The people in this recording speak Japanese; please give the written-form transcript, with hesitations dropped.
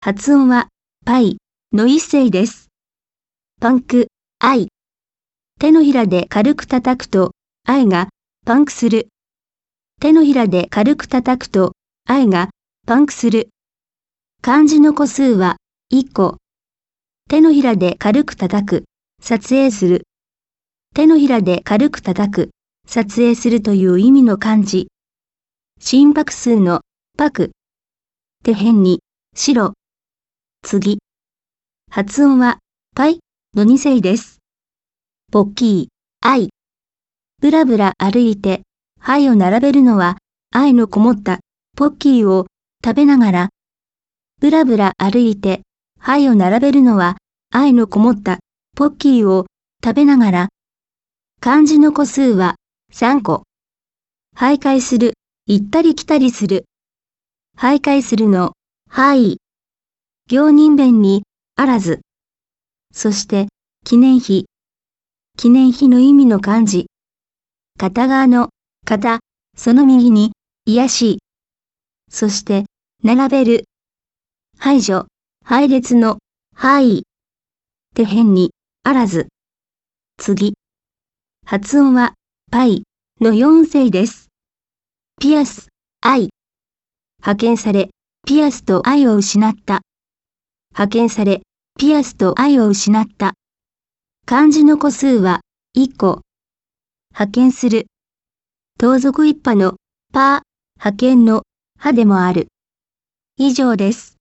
発音は、パイの一声です。パンク、アイ。手のひらで軽く叩くと、アイがパンクする。手のひらで軽く叩くと、アイがパンクする。漢字の個数は1個。手のひらで軽く叩く、撮影する。手のひらで軽く叩く、撮影するという意味の漢字。心拍数のパク。手辺に白。次。発音はパイの二声です。ポッキー、アイ。ぶらぶら歩いて、はいを並べるのは、愛のこもったポッキーを食べながら。ぶらぶら歩いて、はいを並べるのは、愛のこもったポッキーを食べながら。漢字の個数は3個。徘徊する、行ったり来たりする。徘徊するの、はい。行人弁に、あらず。そして、記念碑。記念碑の意味の漢字。片側の、片、その右に、癒しい。そして、並べる。排除、配列の、はい。手辺に、あらず。次。発音は、パイの4声です。ピアス、アイ。派遣され、ピアスとアイを失った。派遣され、ピアスとアイを失った。漢字の個数は1個。派遣する。盗賊一派のパー、派遣の派でもある。以上です。